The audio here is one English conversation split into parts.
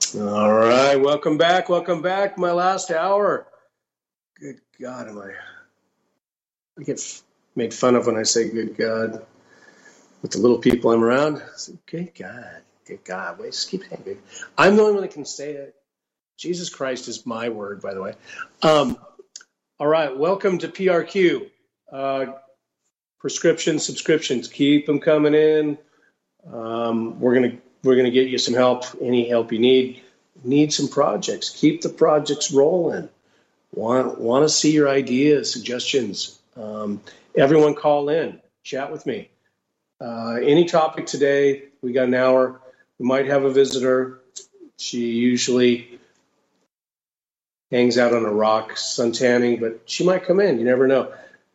All right, welcome back. My last hour. Good God, I get made fun of when I say good God with the little people I'm around. I say, good God. Wait, just keep saying good. I'm the only one that can say it. Jesus Christ is my word, by the way. All right, welcome to PRQ. Prescriptions, subscriptions, keep them coming in. We're gonna get you some help. Any help you need some projects. Keep the projects rolling. Want to see your ideas, suggestions. Everyone call in, chat with me. Any topic today. We got an hour. We might have a visitor. She usually hangs out on a rock suntanning, but she might come in. You never know.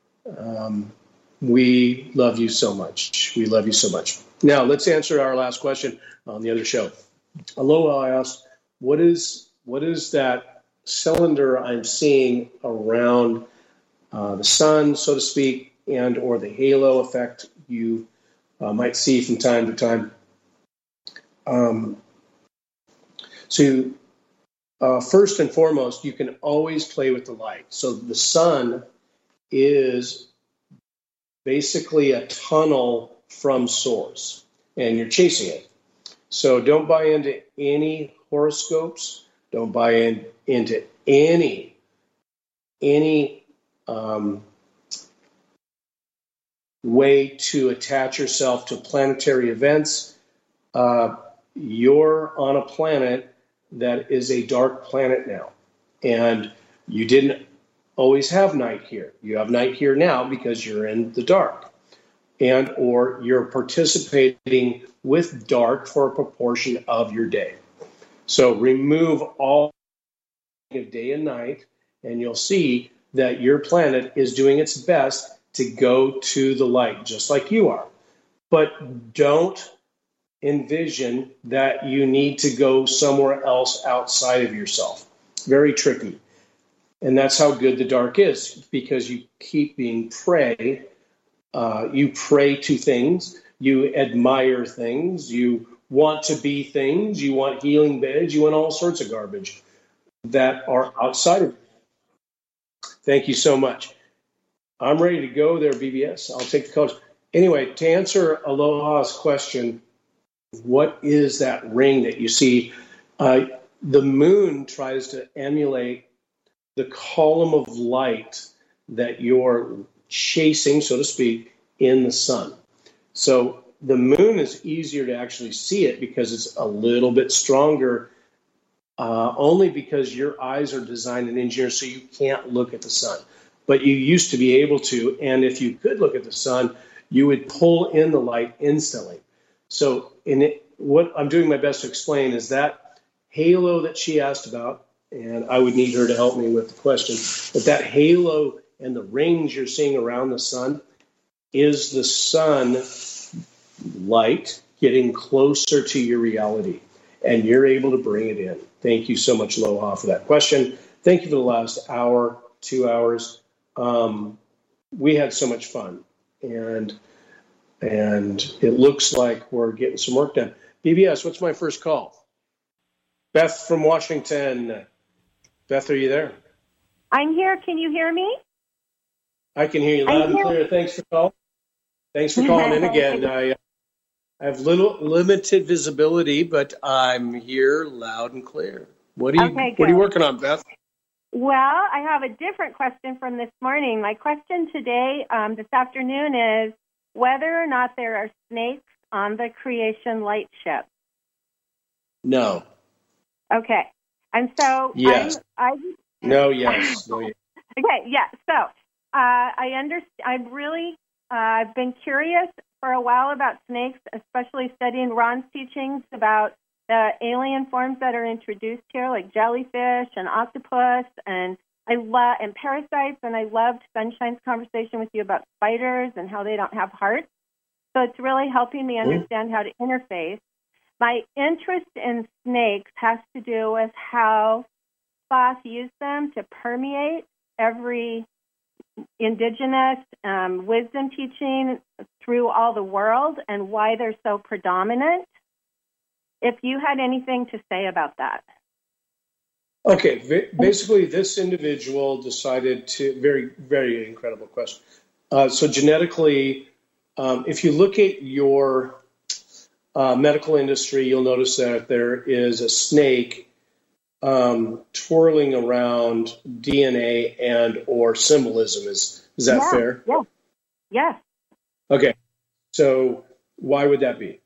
We love you so much. We love you so much. Now, let's answer our last question on the other show. Aloha asked, what is that cylinder I'm seeing around the sun, so to speak, and or the halo effect you might see from time to time? First and foremost, you can always play with the light. So the sun is basically a tunnel from source, and you're chasing it. So don't buy into any horoscopes. Don't buy into any way to attach yourself to planetary events. You're on a planet that is a dark planet now, and you didn't always have night here. You have night here now because you're in the dark, and or you're participating with dark for a proportion of your day. So remove all of day and night, and you'll see that your planet is doing its best to go to the light, just like you are. But don't envision that you need to go somewhere else outside of yourself. Very tricky. And that's how good the dark is, because you keep being prey. You pray to things, you admire things, you want to be things, you want healing beds, you want all sorts of garbage that are outside of you. Thank you so much. I'm ready to go there, BBS. I'll take the calls. Anyway, to answer Aloha's question, what is that ring that you see? The moon tries to emulate the column of light that you're chasing, so to speak, in the sun. So the moon is easier to actually see it because it's a little bit stronger, only because your eyes are designed and engineered so you can't look at the sun. But you used to be able to, and if you could look at the sun, you would pull in the light instantly. So what I'm doing my best to explain is that halo that she asked about, and I would need her to help me with the question, but that halo and the rings you're seeing around the sun is the sun light getting closer to your reality, and you're able to bring it in. Thank you so much, Aloha, for that question. Thank you for the last hour, 2 hours. We had so much fun, and it looks like we're getting some work done. BBS, what's my first call? Beth from Washington. Beth, are you there? I'm here. Can you hear me? I can hear you loud and clear. Thanks for calling. Thanks for calling in again. I have limited visibility, but I'm here loud and clear. What are you working on, Beth? Well, I have a different question from this morning. My question today, this afternoon, is whether or not there are snakes on the Creation Light ship. No. Okay. And so yes. No, yes. Okay, yeah. So I understand. I've been curious for a while about snakes, especially studying Ron's teachings about the alien forms that are introduced here, like jellyfish and octopus, and parasites. And I loved Sunshine's conversation with you about spiders and how they don't have hearts. So it's really helping me understand how to interface. My interest in snakes has to do with how Thoth used them to permeate every indigenous wisdom teaching through all the world, and why they're so predominant. if you had anything to say about that. Okay, basically, this individual decided to, very, very incredible question. So genetically, if you look at your medical industry, you'll notice that there is a snake twirling around DNA and or symbolism. Is that fair? Yeah. Yes. Okay. So why would that be?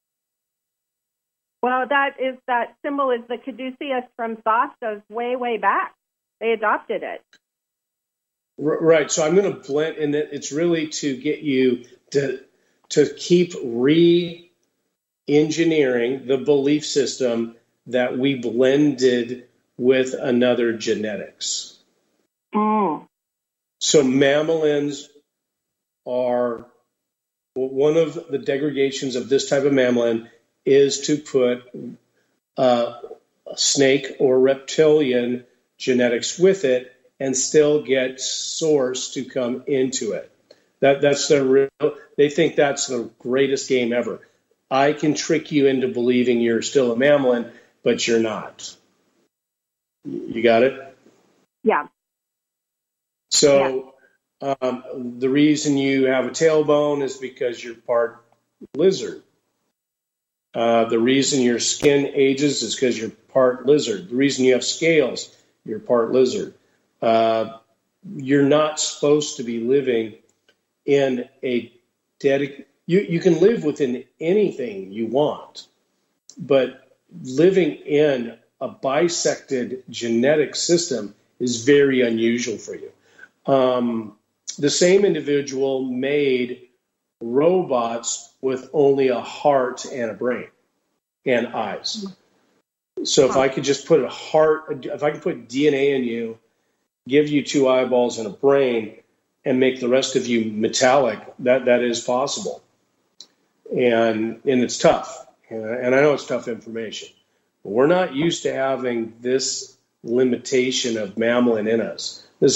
Well, that symbol is the caduceus from Thoth, goes way, way back. They adopted it. Right. So I'm going to blend, and it's really to get you to keep re-engineering the belief system that we blended with another genetics. Mm. So mammalians are, one of the degradations of this type of mammalian is to put a snake or reptilian genetics with it and still get source to come into it. That's their real, they think that's the greatest game ever. I can trick you into believing you're still a mammalian, but you're not. You got it? Yeah. So the reason you have a tailbone is because you're part lizard. The reason your skin ages is because you're part lizard. The reason you have scales, you're part lizard. You're not supposed to be living in a you can live within anything you want, but living in a bisected genetic system is very unusual for you. The same individual made robots with only a heart and a brain and eyes. So if I could just put if I could put DNA in you, give you 2 eyeballs and a brain, and make the rest of you metallic, that is possible. And it's tough. And I know it's tough information. But we're not used to having this limitation of mammalian in us. This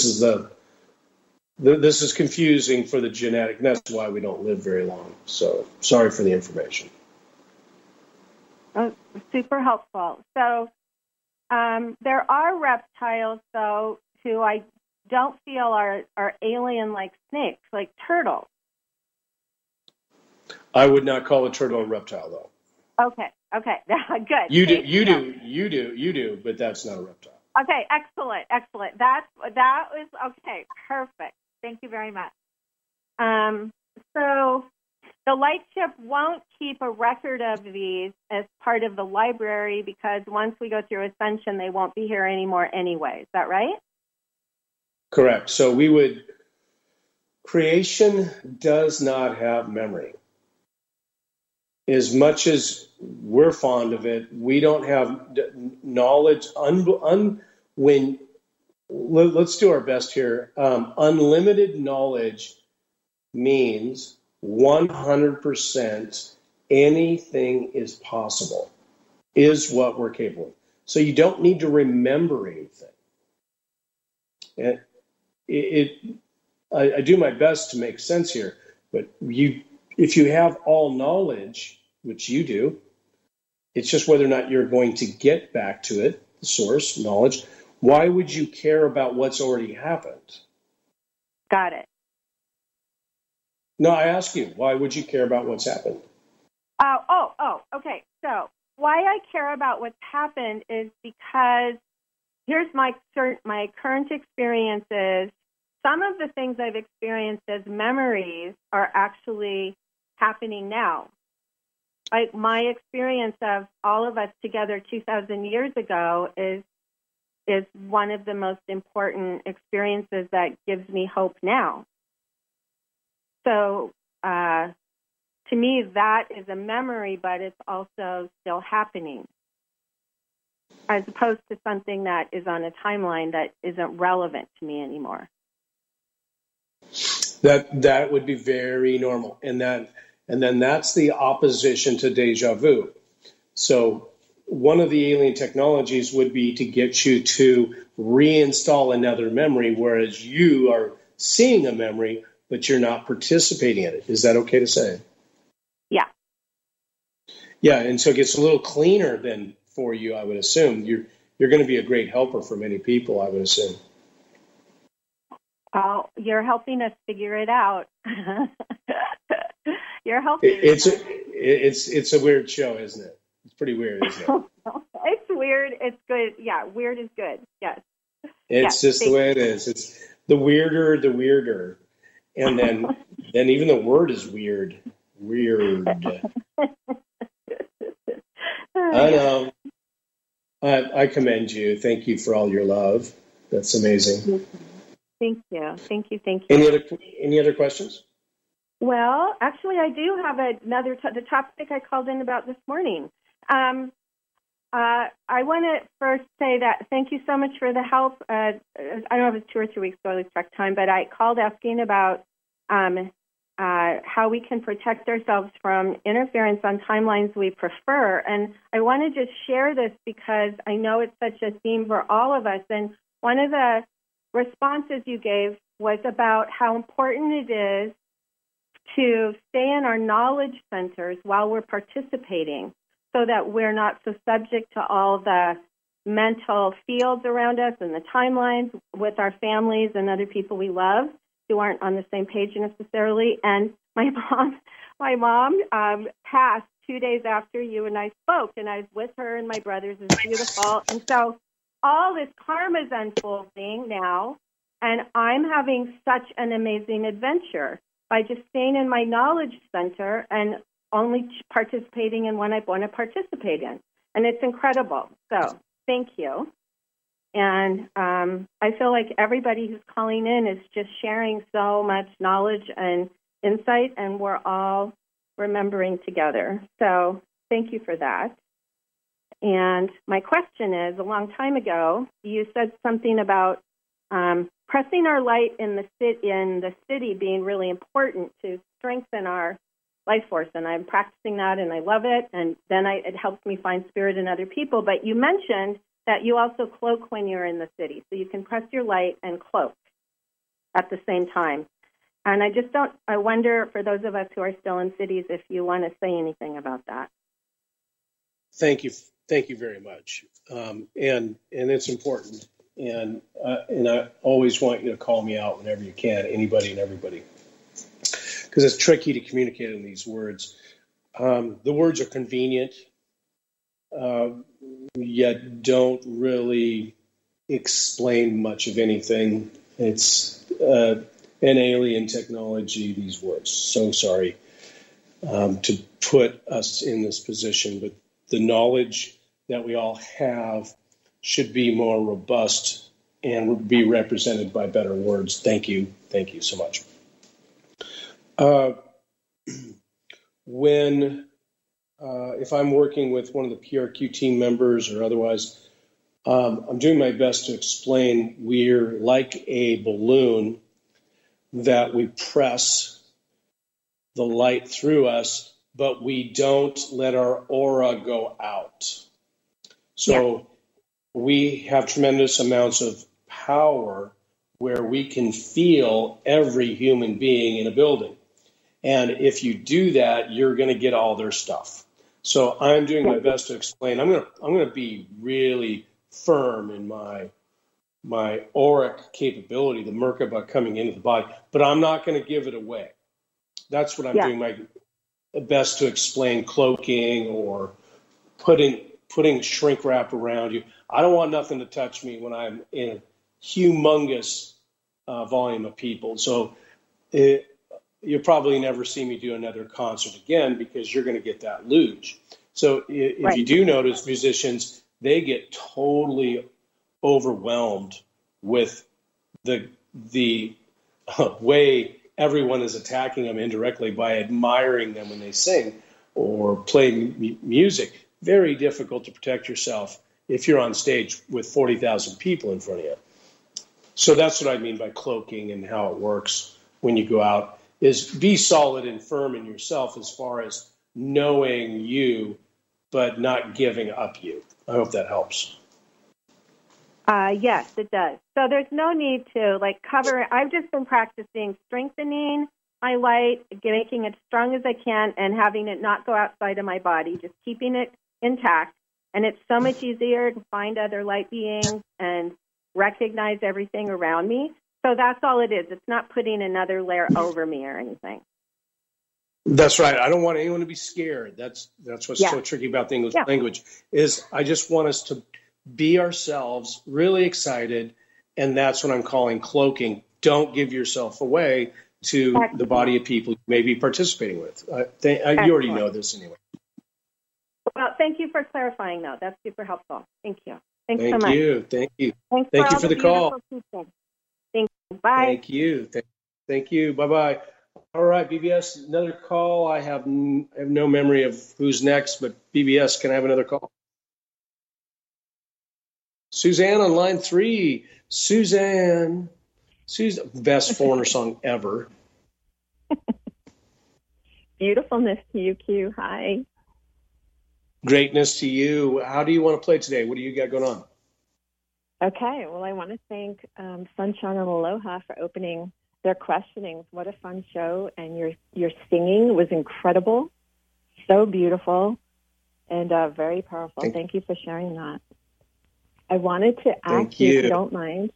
is confusing for the genetic, and that's why we don't live very long. So sorry for the information. Oh, super helpful. So there are reptiles, though, who I don't feel are alien like snakes, like turtles. I would not call a turtle a reptile, though. Okay, good. You do, but that's not a reptile. Okay, excellent. That was okay, perfect. Thank you very much. So the Lightship won't keep a record of these as part of the library because once we go through Ascension, they won't be here anymore anyway. Is that right? Correct. So creation does not have memory. As much as we're fond of it, we don't have knowledge. Let's do our best here. Unlimited knowledge means 100% anything is possible, is what we're capable of. So you don't need to remember anything. And I do my best to make sense here, but if you have all knowledge, which you do, it's just whether or not you're going to get back to it, the source, knowledge. Why would you care about what's already happened? Got it. No, I ask you, why would you care about what's happened? Okay. So why I care about what's happened is because here's my current experiences. Some of the things I've experienced as memories are actually happening now. Like my experience of all of us together 2,000 years ago is one of the most important experiences that gives me hope now. So to me, that is a memory, but it's also still happening, as opposed to something that is on a timeline that isn't relevant to me anymore. That would be very normal, and then that's the opposition to deja vu. So one of the alien technologies would be to get you to reinstall another memory, whereas you are seeing a memory, but you're not participating in it. Is that okay to say? Yeah. Yeah, and so it gets a little cleaner then for you, I would assume. You're going to be a great helper for many people, I would assume. Oh, you're helping us figure it out. You're helping. It's a weird show, isn't it? It's pretty weird, isn't it? It's weird. It's good. Yeah, weird is good. Yes. It's just the way it is. It's the weirder. And then even the word is weird. Weird. I know. I commend you. Thank you for all your love. That's amazing. Thank you. Any other questions? Well, actually, I do have another the topic I called in about this morning. I want to first say that thank you so much for the help. I don't know if it was 2 or 3 weeks ago, I lose track of time, but I called asking about how we can protect ourselves from interference on timelines we prefer. And I want to just share this because I know it's such a theme for all of us. And one of the responses you gave was about how important it is to stay in our knowledge centers while we're participating so that we're not so subject to all the mental fields around us and the timelines with our families and other people we love who aren't on the same page necessarily. And my mom passed 2 days after you and I spoke, and I was with her and my brothers. It was beautiful. And so all this karma is unfolding now, and I'm having such an amazing adventure by just staying in my knowledge center and only participating in what I want to participate in. And it's incredible. So thank you. And I feel like everybody who's calling in is just sharing so much knowledge and insight, and we're all remembering together. So thank you for that. And my question is, a long time ago, you said something about pressing our light in the city being really important to strengthen our life force. And I'm practicing that, and I love it. And then it helps me find spirit in other people. But you mentioned that you also cloak when you're in the city. So you can press your light and cloak at the same time. And I wonder, for those of us who are still in cities, if you want to say anything about that. Thank you very much. And it's important. And I always want you to call me out whenever you can, anybody and everybody, because it's tricky to communicate in these words. The words are convenient, yet don't really explain much of anything. It's an alien technology, these words. So sorry to put us in this position, but the knowledge that we all have should be more robust and be represented by better words. Thank you. Thank you so much. If I'm working with one of the PRQ team members or otherwise, I'm doing my best to explain we're like a balloon that we press the light through us, but we don't let our aura go out. So we have tremendous amounts of power where we can feel every human being in a building. And if you do that, you're going to get all their stuff. So I'm doing my best to explain. I'm going to be really firm in my auric capability, the Merkaba coming into the body, but I'm not going to give it away. That's what I'm doing my best to explain, cloaking or putting shrink wrap around you. I don't want nothing to touch me when I'm in a humongous volume of people. So you'll probably never see me do another concert again because you're going to get that luge. So if you do notice, musicians, they get totally overwhelmed with the way everyone is attacking them indirectly by admiring them when they sing or play music. Very difficult to protect yourself if you're on stage with 40,000 people in front of you. So that's what I mean by cloaking and how it works when you go out, is be solid and firm in yourself as far as knowing you, but not giving up you. I hope that helps. Yes, it does. So there's no need to cover. I've just been practicing strengthening my light, making it as strong as I can, and having it not go outside of my body, just keeping it intact. And it's so much easier to find other light beings and recognize everything around me. So that's all it is. It's not putting another layer over me or anything. That's right. I don't want anyone to be scared. That's what's so tricky about the English language, is I just want us to be ourselves, really excited, and that's what I'm calling cloaking. Don't give yourself away to the body of people you may be participating with. You already know this anyway. Well, thank you for clarifying, though. That's super helpful. Thank you. Thanks so much. Thank you. Thank you. Thanks Thank you for the call. Thank you. Bye. Thank you. Thank you. Bye-bye. All right, BBS, another call. I have no memory of who's next, but BBS, can I have another call? Suzanne on line 3. Suzanne, best foreigner song ever. Beautifulness to you, Q. Hi. Greatness to you. How do you want to play today? What do you got going on? Okay, well, I want to thank Sunshine and Aloha for opening their questionings. What a fun show, and your singing was incredible, so beautiful, and very powerful. Thank you for sharing that. I wanted to ask you, if you don't mind,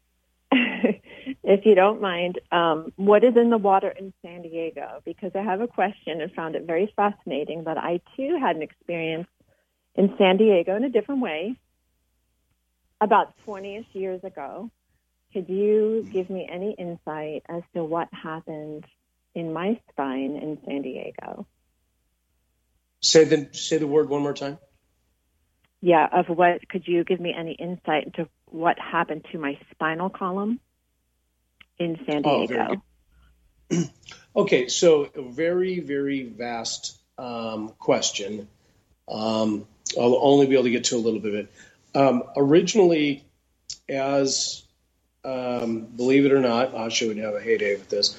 what is in the water in San Diego? Because I have a question and found it very fascinating that I, too, had an experience in San Diego in a different way about 20-ish years ago. Could you give me any insight as to what happened in my spine in San Diego? Say the word one more time. Yeah, could you give me any insight into what happened to my spinal column in San Diego? Okay, so a very, very vast question. I'll only be able to get to a little bit of it. Originally, as believe it or not, Asha would have a heyday with this.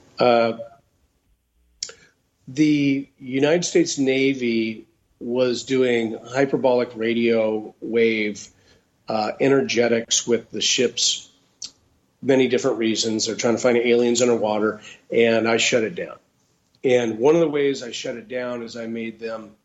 The United States Navy was doing hyperbolic radio wave energetics with the ships, many different reasons. They're trying to find aliens underwater, and I shut it down. And one of the ways I shut it down is I made them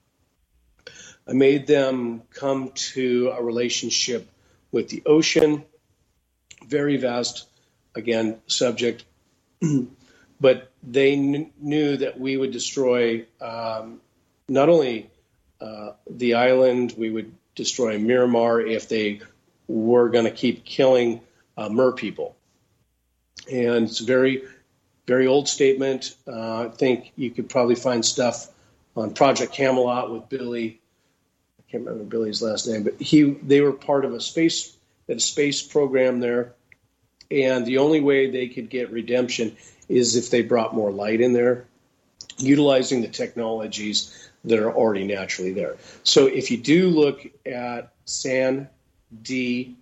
come to a relationship with the ocean. Very vast, again, subject. But they knew that we would destroy not only the island, we would destroy Miramar if they were going to keep killing mer people. And it's a very, very old statement. I think you could probably find stuff on Project Camelot with Billy. I can't remember Billy's last name, but they were part of a space program there. And the only way they could get redemption is if they brought more light in there, utilizing the technologies that are already naturally there. So if you do look at San Diego,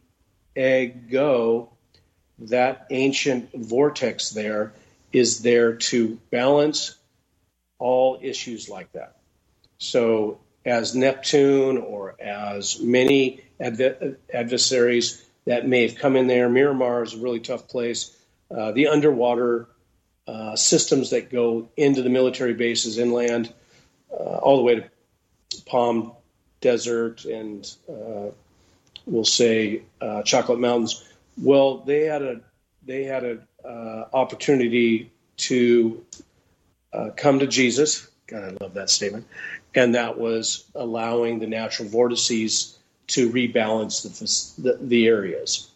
that ancient vortex there is there to balance all issues like that. So as Neptune or as many adversaries that may have come in there, Miramar is a really tough place. The underwater systems that go into the military bases inland, all the way to Palm Desert and we'll say Chocolate Mountains. Well, they had an opportunity to come to Jesus. God, I love that statement. And that was allowing the natural vortices to rebalance the areas.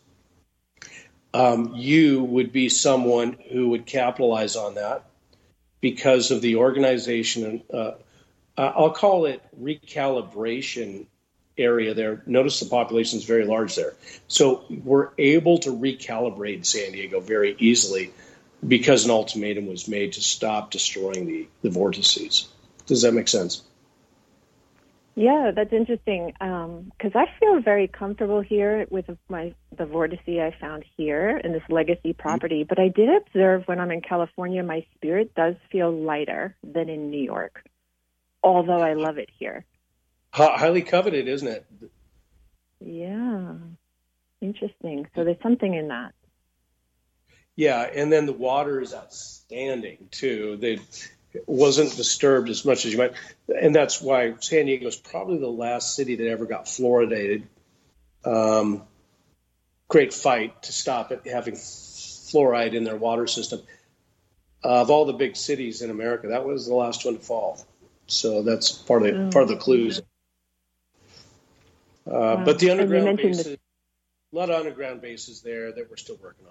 You would be someone who would capitalize on that because of the organization. I'll call it recalibration area there. Notice the population is very large there. So we're able to recalibrate San Diego very easily because an ultimatum was made to stop destroying the vortices. Does that make sense? Yeah, that's interesting because I feel very comfortable here with the vortice I found here in this legacy property. But I did observe when I'm in California, my spirit does feel lighter than in New York, although I love it here. Highly coveted, isn't it? Yeah, interesting. So there's something in that. Yeah, and then the water is outstanding too. It wasn't disturbed as much as you might, and that's why San Diego is probably the last city that ever got fluoridated. Great fight to stop it having fluoride in their water system. Of all the big cities in America, that was the last one to fall. So that's part of the clues. Wow. But the underground bases, a lot of underground bases there that we're still working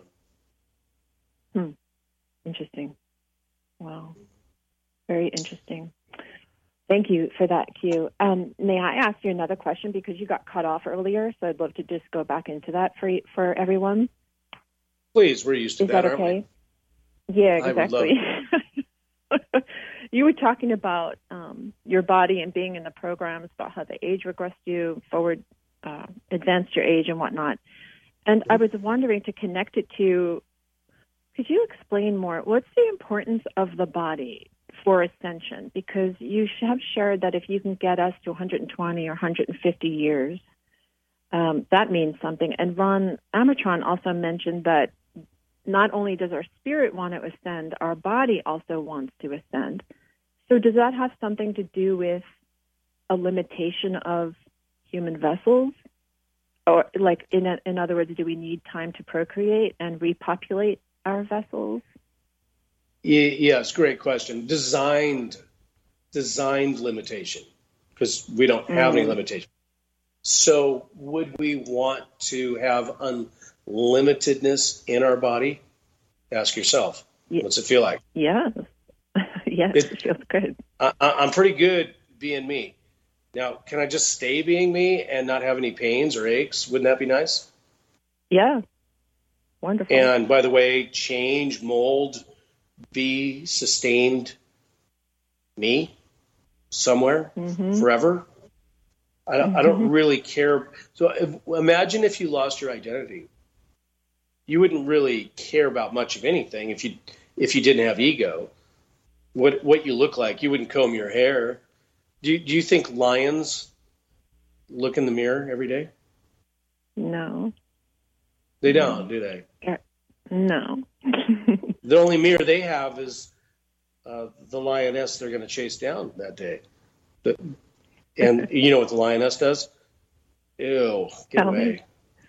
on. Interesting. Wow. Very interesting. Thank you for that, Q. May I ask you another question, because you got cut off earlier, so I'd love to just go back into that for everyone. Please, we're used to that, Is that okay? Yeah, exactly. You were talking about your body and being in the programs, about how the age regressed you, forward advanced your age and whatnot. And I was wondering, to connect it to, could you explain more, what's the importance of the body for ascension? Because you have shared that if you can get us to 120 or 150 years, that means something. And Ron Amatron also mentioned that not only does our spirit want to ascend, our body also wants to ascend. So does that have something to do with a limitation of human vessels? Or, like, in other words, do we need time to procreate and repopulate our vessels? Yes, great question. Designed limitation, because we don't have any limitation. So would we want to have unlimitedness in our body? Ask yourself. What's it feel like? Yeah. Yes, it feels good. I'm pretty good being me. Now, can I just stay being me and not have any pains or aches? Wouldn't that be nice? Yeah. Wonderful. And by the way, change, mold, be sustained me somewhere forever. I don't really care. So imagine if you lost your identity. You wouldn't really care about much of anything if you didn't have ego. What you look like, you wouldn't comb your hair. Do you think lions look in the mirror every day? No. They don't, do they? No. The only mirror they have is the lioness they're going to chase down that day. And you know what the lioness does? Ew, get away.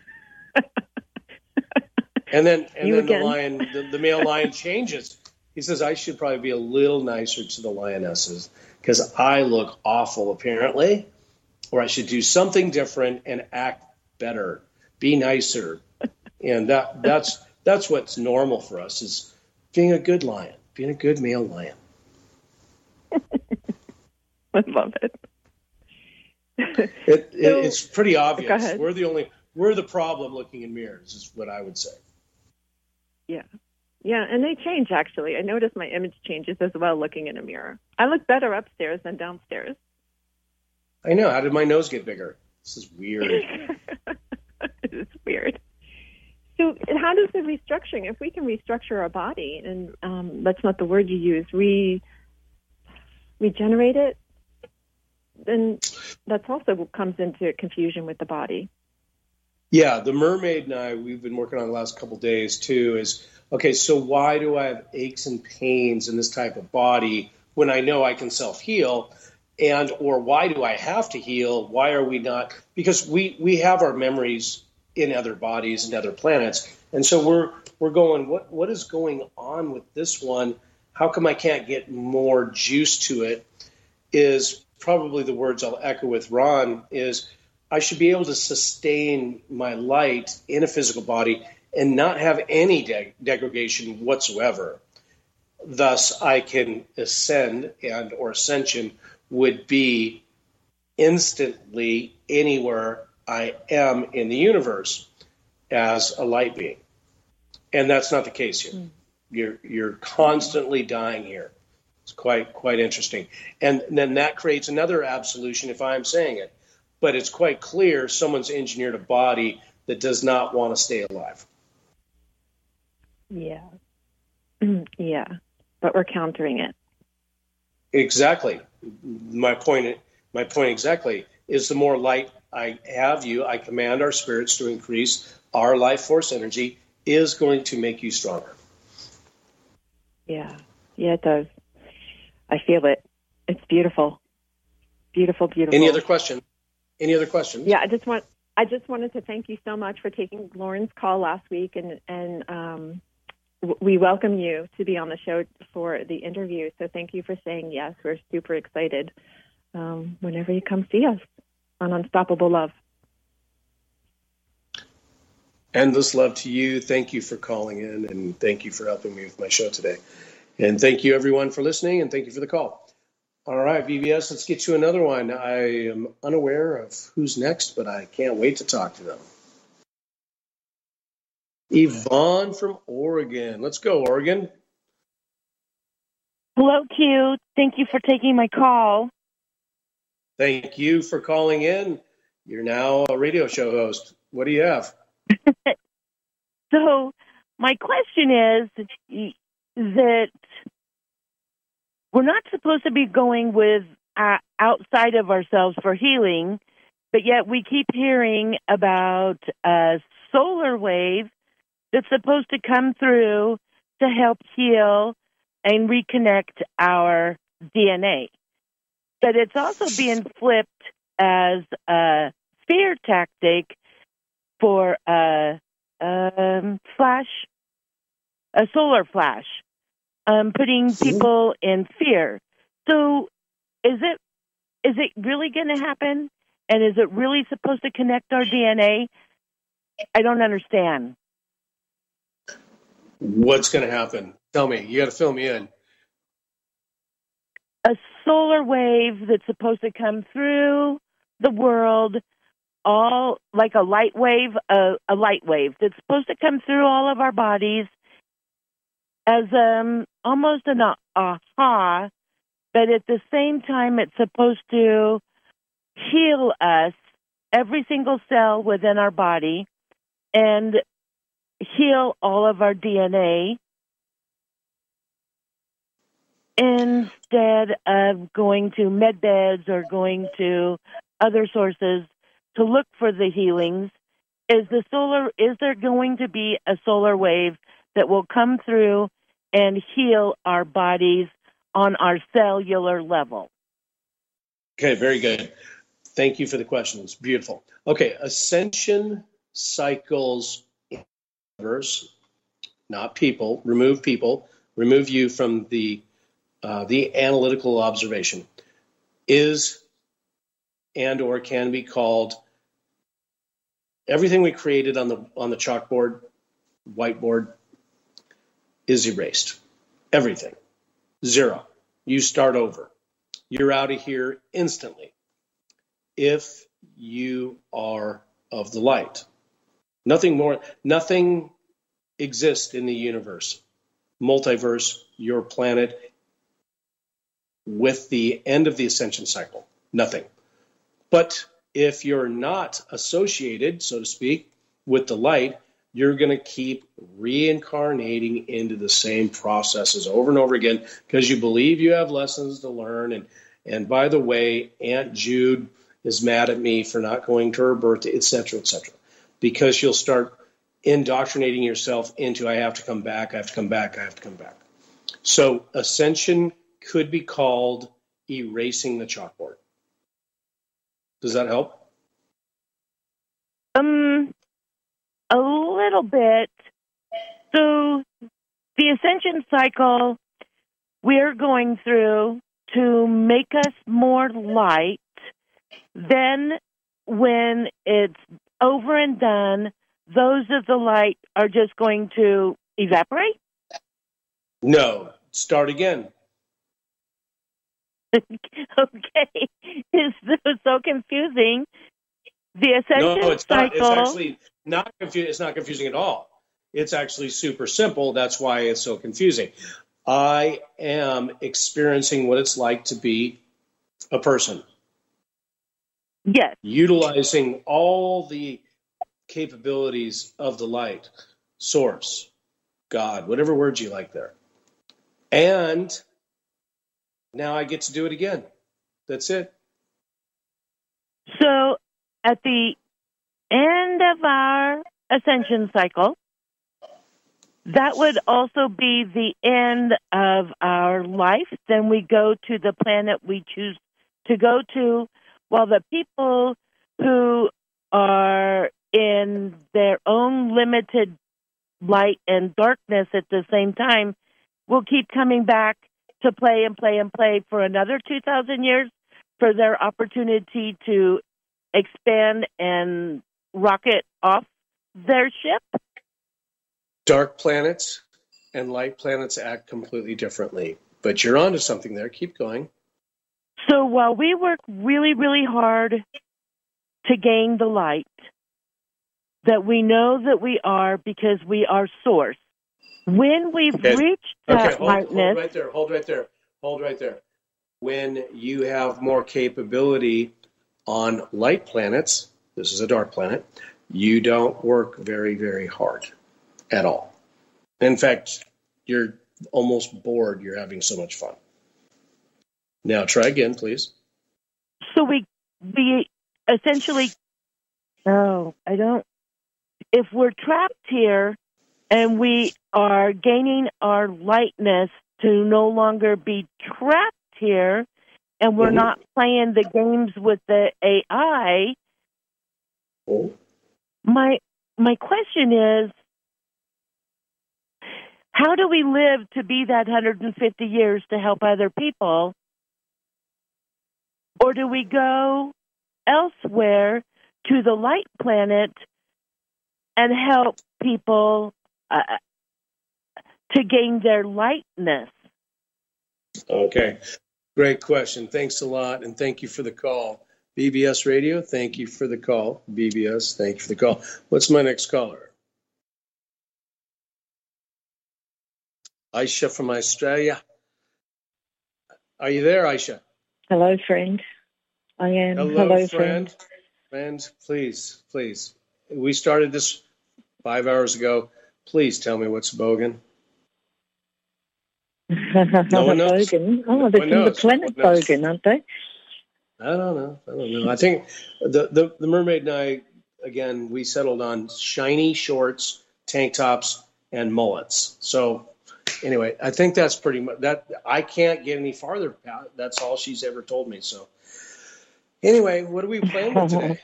And then the male lion changes. He says, I should probably be a little nicer to the lionesses because I look awful, apparently, or I should do something different and act better, be nicer. And that's what's normal for us, is being a good lion, being a good male lion. I love it. It's pretty obvious. Go ahead. We're the problem looking in mirrors, is what I would say. Yeah. Yeah, and they change, actually. I notice my image changes as well looking in a mirror. I look better upstairs than downstairs. I know. How did my nose get bigger? This is weird. It's weird. So how does the restructuring, if we can restructure our body, and that's not the word you use, regenerate it, then that's also comes into confusion with the body. Yeah, the mermaid and I, we've been working on the last couple of days too, is, okay, so why do I have aches and pains in this type of body when I know I can self-heal? And, or why do I have to heal? Why are we not? Because we have our memories in other bodies and other planets. And so we're going, what is going on with this one? How come I can't get more juice to it? Is probably the words I'll echo with Ron, is I should be able to sustain my light in a physical body and not have any degradation whatsoever. Thus, I can ascend, and or ascension would be instantly anywhere I am in the universe as a light being. And that's not the case here. You're constantly dying here. It's quite interesting. And then that creates another absolution if I'm saying it. But it's quite clear someone's engineered a body that does not want to stay alive. Yeah. Yeah. But we're countering it. Exactly. My point exactly is, the more light I have you, I command our spirits to increase. Our life force energy is going to make you stronger. Yeah, it does. I feel it. It's beautiful. Beautiful, beautiful. Any other questions? Yeah, I just wanted to thank you so much for taking Lauren's call last week, and we welcome you to be on the show for the interview. So thank you for saying yes. We're super excited whenever you come see us on Unstoppable Love. Endless love to you. Thank you for calling in, and thank you for helping me with my show today. And thank you, everyone, for listening, and thank you for the call. All right, VBS, let's get you another one. I am unaware of who's next, but I can't wait to talk to them. Yvonne from Oregon. Let's go, Oregon. Hello, Q. Thank you for taking my call. Thank you for calling in. You're now a radio show host. What do you have? So my question is that we're not supposed to be going with outside of ourselves for healing, but yet we keep hearing about a solar wave that's supposed to come through to help heal and reconnect our DNA. But it's also being flipped as a fear tactic for a solar flash, putting people in fear. So is it really going to happen? And is it really supposed to connect our DNA? I don't understand. What's going to happen? Tell me. You got to fill me in. A solar wave that's supposed to come through the world, all like a light wave that's supposed to come through all of our bodies as almost an aha, but at the same time it's supposed to heal us, every single cell within our body, and heal all of our DNA instead of going to med beds or going to other sources to look for the healings. Is there going to be a solar wave that will come through and heal our bodies on our cellular level? Okay, very good. Thank you for the question. It's beautiful. Okay, ascension cycles in the universe, not people. Remove you from the analytical observation. Is and or can be called everything we created on the chalkboard, whiteboard, is erased. Everything. Zero. You start over. You're out of here instantly. If you are of the light. Nothing exists in the universe, multiverse, your planet, with the end of the ascension cycle. Nothing. But if you're not associated, so to speak, with the light, you're going to keep reincarnating into the same processes over and over again because you believe you have lessons to learn. And by the way, Aunt Jude is mad at me for not going to her birthday, et cetera, because you'll start indoctrinating yourself into, I have to come back. So ascension could be called erasing the chalkboard. Does that help? A little bit. So the ascension cycle we're going through to make us more light. Then when it's over and done, those of the light are just going to evaporate? No. Start again. Okay. It's so confusing. The ascension cycle... It's actually not confusing. It's not confusing at all. It's actually super simple. That's why it's so confusing. I am experiencing what it's like to be a person. Yes. Utilizing all the capabilities of the light, source, God, whatever words you like there. And now I get to do it again. That's it. So at the end of our ascension cycle, that would also be the end of our life. Then we go to the planet we choose to go to, while the people who are in their own limited light and darkness at the same time will keep coming back to play and play and play for another 2,000 years for their opportunity to expand and rocket off their ship. Dark planets and light planets act completely differently, but you're onto something there. Keep going. So while we work really, really hard to gain the light that we know that we are because we are source, when we've reached that lightness... Hold right there. When you have more capability on light planets, this is a dark planet, you don't work very, very hard at all. In fact, you're almost bored. You're having so much fun. Now, try again, please. So we essentially... If we're trapped here and we are gaining our lightness to no longer be trapped here, and we're not playing the games with the AI, my question is, how do we live to be that 150 years to help other people? Or do we go elsewhere to the light planet and help people to gain their lightness? Okay. Great question. Thanks a lot, and thank you for the call. BBS Radio, thank you for the call. BBS, thank you for the call. What's my next caller? Aisha from Australia. Are you there, Aisha? Hello, friend. I am. Hello, friend. Friend, please. We started this 5 hours ago. Please tell me what's Bogan. No one knows. Bogan. Oh, they're from the planet Bogan, aren't they? I don't know. I think the mermaid and I, again, we settled on shiny shorts, tank tops, and mullets. So anyway, I think that's pretty much that. I can't get any farther. That's all she's ever told me. So anyway, what are we playing with today?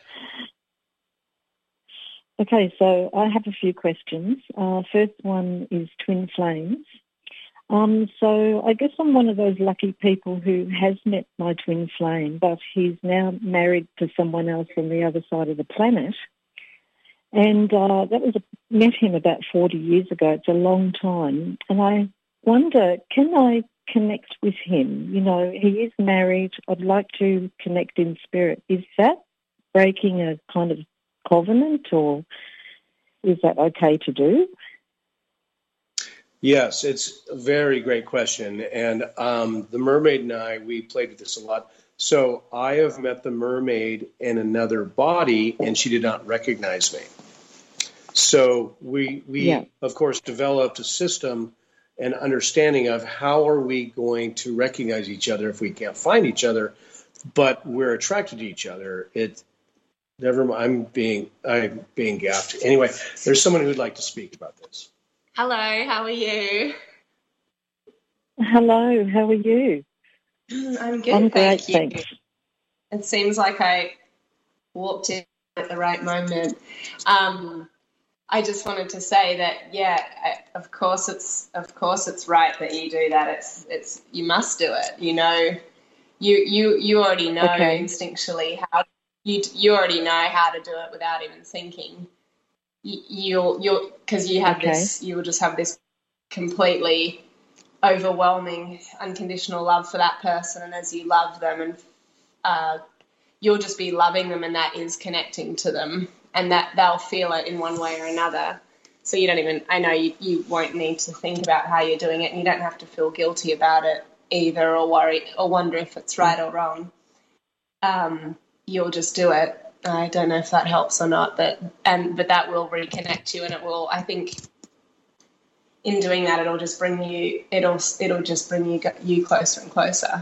Okay, so I have a few questions. First one is twin flames. So I guess I'm one of those lucky people who has met my twin flame, but he's now married to someone else on the other side of the planet. And met him about 40 years ago. It's a long time. And I wonder, can I connect with him? You know, he is married. I'd like to connect in spirit. Is that breaking a kind of covenant, or is that okay to do? Yes, it's a very great question. And the mermaid and I, we played with this a lot. So I have met the mermaid in another body, and she did not recognize me. So we of course, developed a system and understanding of how are we going to recognize each other if we can't find each other, but we're attracted to each other. I'm being gaffed. Anyway, there's someone who'd like to speak about this. Hello, how are you? Hello, how are you? I'm good, I'm great, thank you. thanks. It seems like I walked in at the right moment. I just wanted to say that, of course it's right that you do that. It's you must do it. You know, you already know instinctually how you already know how to do it without even thinking. You'll because you have this, you will just have this completely overwhelming unconditional love for that person, and as you love them, and you'll just be loving them, and that is connecting to them, and that they'll feel it in one way or another. So you don't even, I know you won't need to think about how you're doing it, and you don't have to feel guilty about it either, or worry or wonder if it's right or wrong. You'll just do it. I don't know if that helps or not, but that will reconnect you, and it will. I think in doing that, it'll just bring you. It'll just bring you closer and closer.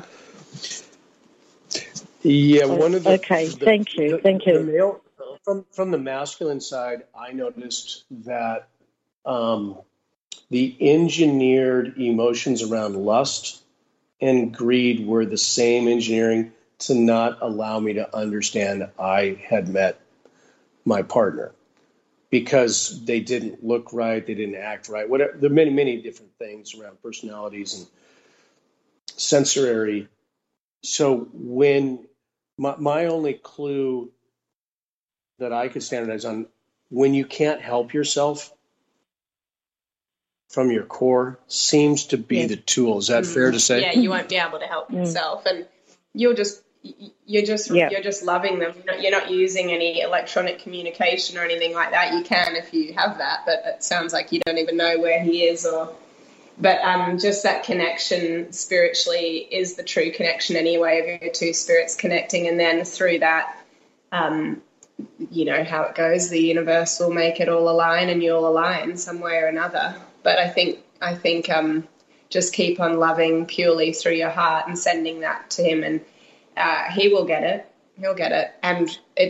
Yeah, one of the thank you. The male, from the masculine side, I noticed that the engineered emotions around lust and greed were the same engineering to not allow me to understand I had met my partner, because they didn't look right, they didn't act right. Whatever, there are many, many different things around personalities and sensory. So when my only clue that I could standardize on, when you can't help yourself from your core, seems to be the tool. Is that fair to say? Yeah, you won't be able to help yourself, and you're just loving them. You're not using any electronic communication or anything like that. You can if you have that, but it sounds like you don't even know where he is, but just that connection spiritually is the true connection anyway, of your two spirits connecting, and then through that, you know how it goes. The universe will make it all align, and you'll align some way or another. But I think just keep on loving purely through your heart and sending that to him, and he will get it. He'll get it, and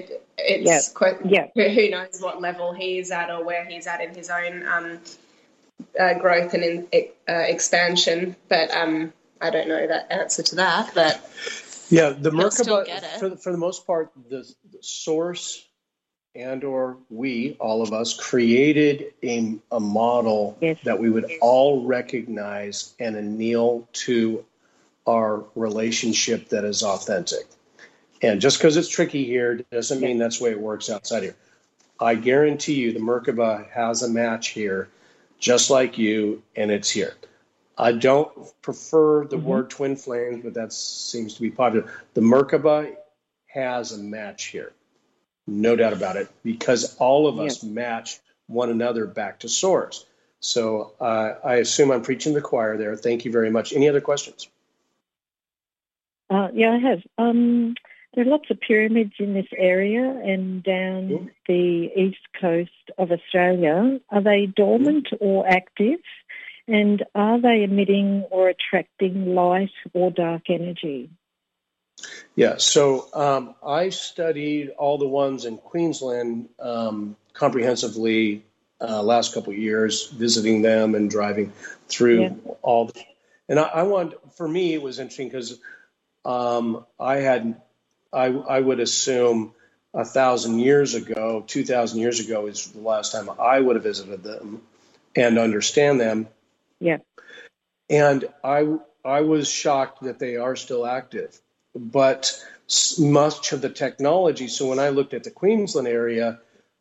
who knows what level he's at or where he's at in his own growth and in expansion. But I don't know that answer to that. But yeah, the Merkaba, for the most part, the source and or we, all of us, created a model that we would all recognize and anneal to our relationship that is authentic. And just because it's tricky here doesn't mean that's the way it works outside here. I guarantee you the Merkaba has a match here, just like you, and it's here. I don't prefer the word twin flames, but that seems to be popular. The Merkaba has a match here. No doubt about it, because all of us match one another back to source. So I assume I'm preaching the choir there. Thank you very much. Any other questions? I have. There are lots of pyramids in this area and down the east coast of Australia. Are they dormant or active? And are they emitting or attracting light or dark energy? Yeah, so I studied all the ones in Queensland comprehensively last couple of years, visiting them and driving through all. And for me, it was interesting because I would assume 1,000 years ago, 2,000 years ago is the last time I would have visited them and understand them. Yeah. And I was shocked that they are still active. But much of the technology, so when I looked at the Queensland area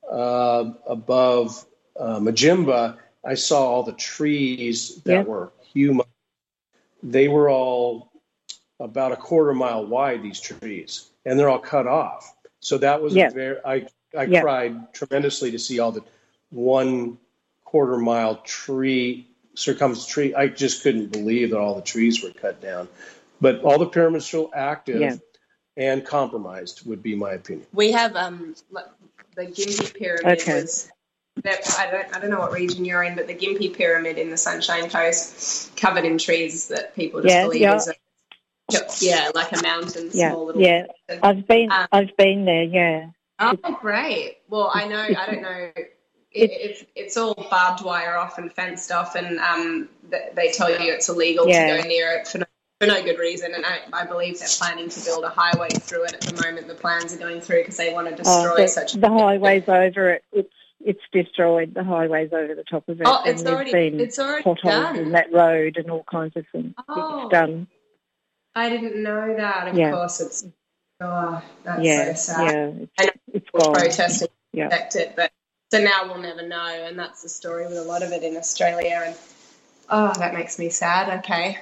above Majimba, I saw all the trees that were human. They were all about a quarter mile wide, these trees, and they're all cut off. So that was I cried tremendously to see all the 1 quarter mile circumference tree. I just couldn't believe that all the trees were cut down. But all the pyramids are still active and compromised, would be my opinion. We have the Gympie Pyramid was. I don't know what region you're in, but the Gympie Pyramid in the Sunshine Coast, covered in trees that people just believe is like a mountain, small little. Yeah, I've been there. Yeah. Oh, great. Well, I don't know. It's all barbed wire off and fenced off, and they tell you it's illegal to go near it for no good reason. And I believe they're planning to build a highway through it at the moment. The plans are going through because they want to destroy the highway's over it. It's destroyed. The highway's over the top of it. Oh, it's already done. In that road and all kinds of things. Oh, it's done. I didn't know that. Of course, it's. Oh, that's so sad. Yeah, it's gone. Protesting to protect it, but so now we'll never know, and that's the story with a lot of it in Australia. And that makes me sad. Okay.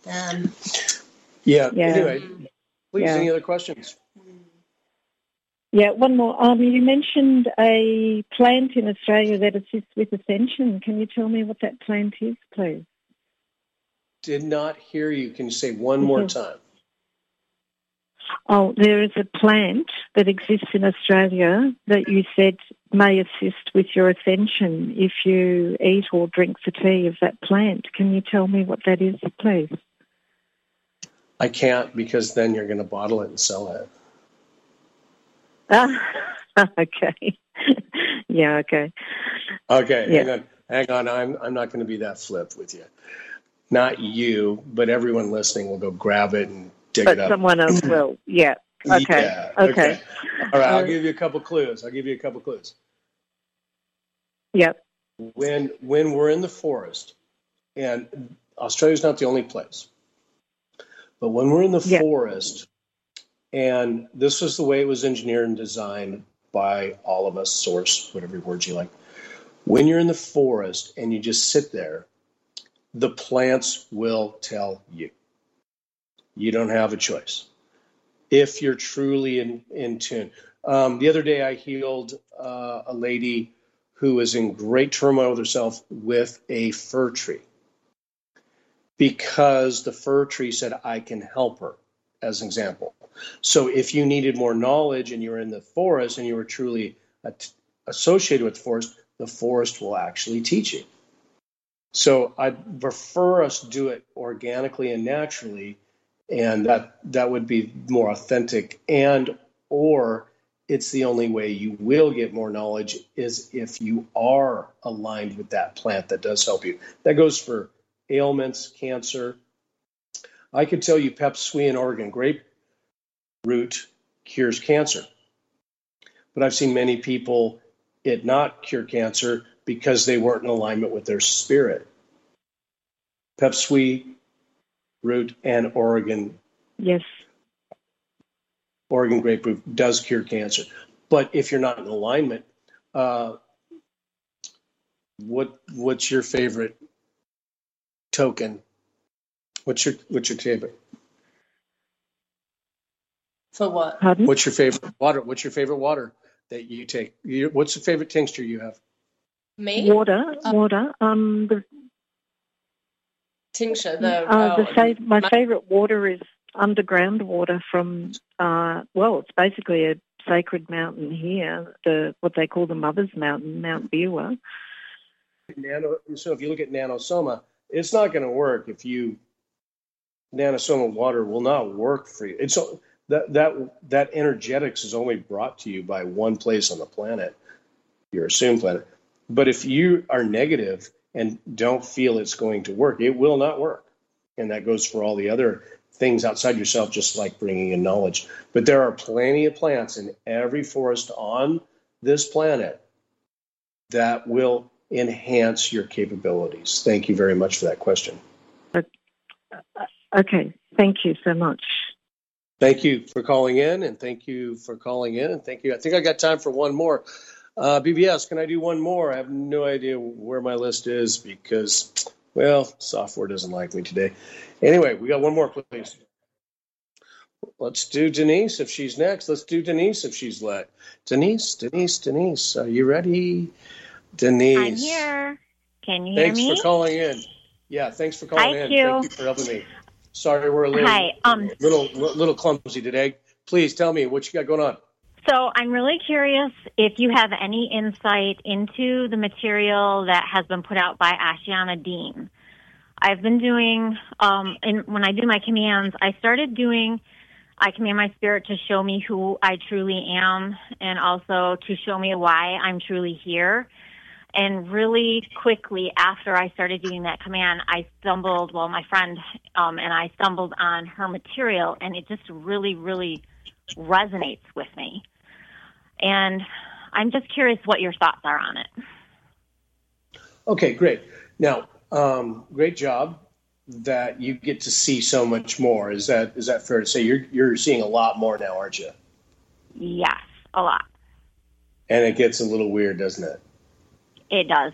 Anyway, please, any other questions? Yeah, one more. You mentioned a plant in Australia that assists with ascension. Can you tell me what that plant is, please? Did not hear you. Can you say one more time? Oh, there is a plant that exists in Australia that you said may assist with your ascension if you eat or drink the tea of that plant. Can you tell me what that is, please? I can't, because then you're going to bottle it and sell it. Okay. Okay. Okay. Yeah. hang on. I'm not going to be that flip with you. Not you, but everyone listening will go grab it and dig it up. But someone else will. Yeah. Okay. Yeah. Okay. All right. I'll give you a couple clues. Yep. When we're in the forest, and Australia's not the only place, but when we're in the forest, and this is the way it was engineered and designed by all of us, source, whatever word you like. When you're in the forest and you just sit there, the plants will tell you. You don't have a choice if you're truly in tune. The other day I healed a lady who was in great turmoil with herself with a fir tree, because the fir tree said, I can help her, as an example. So if you needed more knowledge and you were in the forest and you were truly associated with the forest will actually teach you. So I prefer us do it organically and naturally, and that would be more authentic, and or it's the only way you will get more knowledge is if you are aligned with that plant that does help you. That goes for ailments, cancer. I could tell you Pep Sui and Oregon grape root cures cancer, but I've seen many people it not cure cancer because they weren't in alignment with their spirit. Pep Sui root and Oregon. Yes. Oregon grapefruit does cure cancer. But if you're not in alignment, what's your favorite token? What's your favorite? For what? Pardon? What's your favorite water? What's your favorite water that you take? What's the favorite tincture you have? Me? Water. The tincture. My favorite water is underground water from, it's basically a sacred mountain here, what they call the Mother's Mountain, Mount Biwa. So if you look at Nanosoma, it's not going to work Nanosoma water will not work for you. It's that energetics is only brought to you by one place on the planet, your assumed planet. But if you are negative and don't feel it's going to work, it will not work. And that goes for all the other things outside yourself, just like bringing in knowledge. But there are plenty of plants in every forest on this planet that will enhance your capabilities. Thank you very much for that question. Okay. Thank you so much. Thank you for calling in, and thank you for calling in, and thank you. I think I got time for one more. BBS, can I do one more? I have no idea where my list is because, software doesn't like me today. Anyway, we got one more, please. Let's do Denise if she's next. Let's do Denise if she's let. Denise, are you ready? Denise. I'm here. Can you hear me? Thanks for calling in. Yeah, thanks for calling in. Thank you for helping me. Sorry, we're a little clumsy today. Please tell me what you got going on. So I'm really curious if you have any insight into the material that has been put out by Ashiana Dean. I've been doing, when I do my commands, I command my spirit to show me who I truly am and also to show me why I'm truly here. And really quickly after I started doing that command, my friend and I stumbled on her material, and it just really, really resonates with me. And I'm just curious what your thoughts are on it. Okay, great. Now, great job that you get to see so much more. Is that fair to say? You're seeing a lot more now, aren't you? Yes, a lot. And it gets a little weird, doesn't it? It does.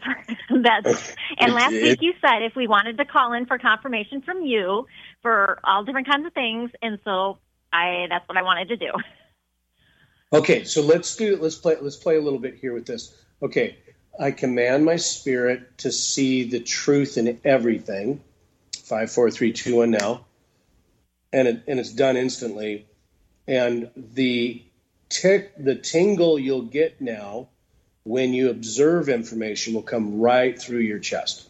Last week you said if we wanted to call in for confirmation from you for all different kinds of things, and so that's what I wanted to do. Okay, so let's play a little bit here with this. Okay, I command my spirit to see the truth in everything. 5, 4, 3, 2, 1 now, and it's done instantly. And the tingle you'll get now when you observe information will come right through your chest.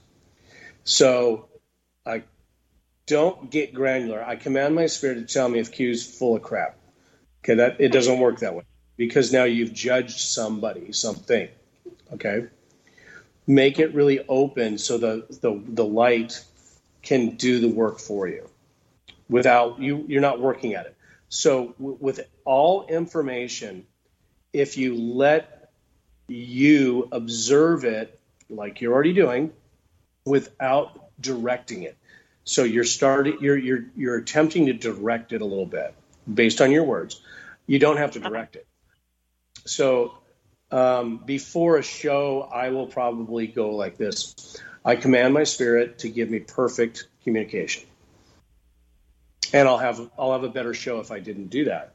So I don't get granular. I command my spirit to tell me if Q's full of crap. Okay, it doesn't work that way because now you've judged somebody, something. Okay. make it really open so the light can do the work for you without you're not working at it. So with all information, if you let you observe it like you're already doing without directing it. So you're attempting to direct it a little bit based on your words. You don't have to direct it. So before a show, I will probably go like this. I command my spirit to give me perfect communication. And I'll have a better show if I didn't do that.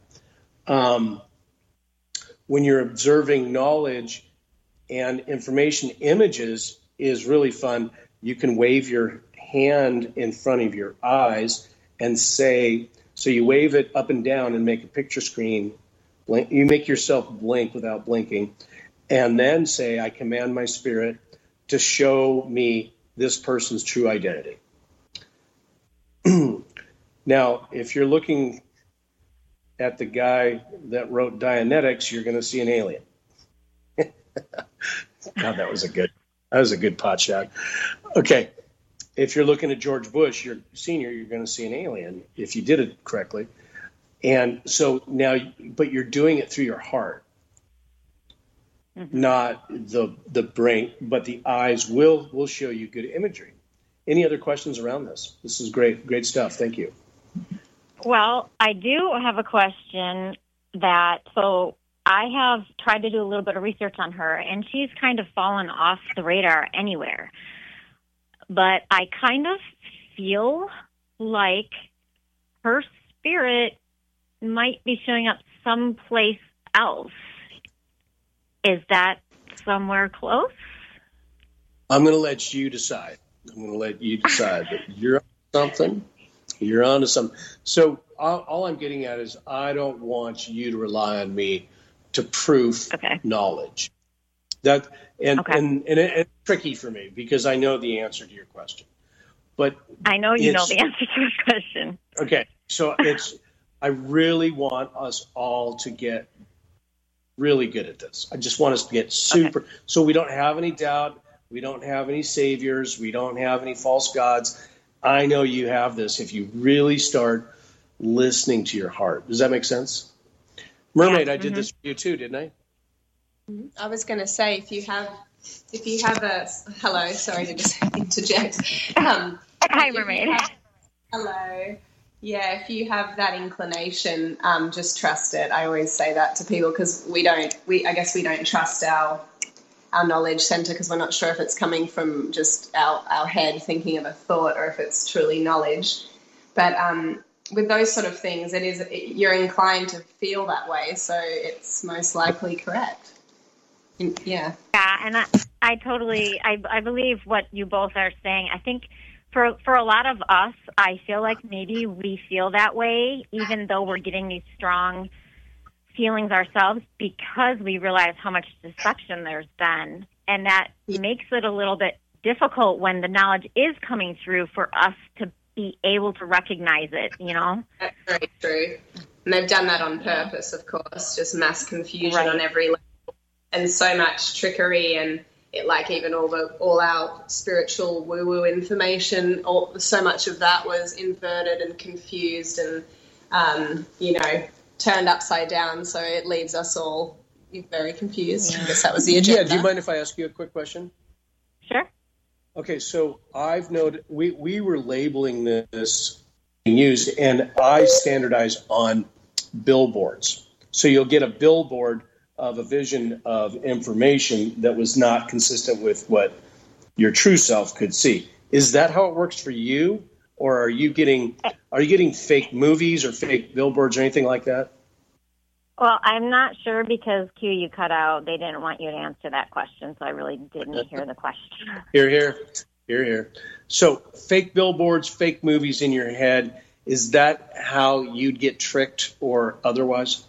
When you're observing knowledge and information, images is really fun. You can wave your hand in front of your eyes and say, so you wave it up and down and make a picture screen. You make yourself blink without blinking, and then say, I command my spirit to show me this person's true identity. Now, if you're looking at the guy that wrote Dianetics, you're going to see an alien. God, that was a good pot shot. Okay. If you're looking at George Bush, your senior, you're going to see an alien if you did it correctly. And so now, but you're doing it through your heart, not the brain, but the eyes will show you good imagery. Any other questions around this? This is great stuff. Thank you. Well, I do have a question so I have tried to do a little bit of research on her, and she's kind of fallen off the radar anywhere. But I kind of feel like her spirit might be showing up someplace else. Is that somewhere close? I'm going to let you decide. But you're on something. You're onto something. So all I'm getting at is I don't want you to rely on me to proof knowledge. And it's tricky for me because I know the answer to your question. But I know you know the answer to your question. Okay, so I really want us all to get really good at this. I just want us to get super, so we don't have any doubt, we don't have any saviors, we don't have any false gods. I know you have this if you really start listening to your heart. Does that make sense? Mermaid, I did this for you too, didn't I? I was going to say, if you have a hello, sorry to just interject. Hi, Mermaid. Hello. Yeah, if you have that inclination, just trust it. I always say that to people because I guess we don't trust our knowledge center because we're not sure if it's coming from just our head thinking of a thought or if it's truly knowledge. But with those sort of things, you're inclined to feel that way, so it's most likely correct. Yeah. Yeah, and I totally believe what you both are saying. I think for a lot of us, I feel like maybe we feel that way, even though we're getting these strong feelings ourselves, because we realize how much deception there's been, and that makes it a little bit difficult when the knowledge is coming through for us to be able to recognize it, you know? That's very true. And they've done that on purpose, of course, just mass confusion on every level. And so much trickery and even all our spiritual woo-woo information, so much of that was inverted and confused and, turned upside down. So it leaves us all very confused. I guess that was the agenda. Yeah, do you mind if I ask you a quick question? Sure. Okay, so I've noted we were labeling this being used, and I standardize on billboards. So you'll get a billboard of a vision of information that was not consistent with what your true self could see. Is that how it works for you, or are you getting fake movies or fake billboards or anything like that? Well, I'm not sure because Q, you cut out. They didn't want you to answer that question, so I really didn't hear the question. Here. So fake billboards, fake movies in your head, is that how you'd get tricked or otherwise?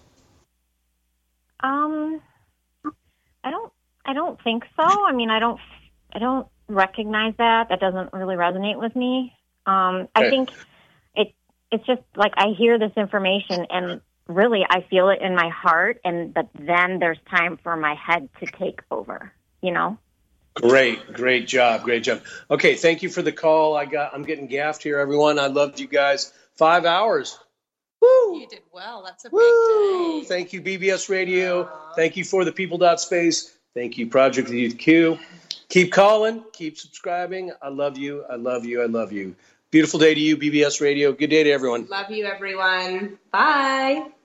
I don't think so. I mean, I don't recognize that. That doesn't really resonate with me. I think it's just like I hear this information and really I feel it in my heart, but then there's time for my head to take over, you know? Great job. Okay, thank you for the call. I'm getting gaffed here, everyone. I loved you guys. 5 hours. Woo! You did well. That's a big day. Thank you, BBS Radio. Thank you for the people.space. Thank you, Project Youth Q. Keep calling. Keep subscribing. I love you. Beautiful day to you, BBS Radio. Good day to everyone. Love you, everyone. Bye.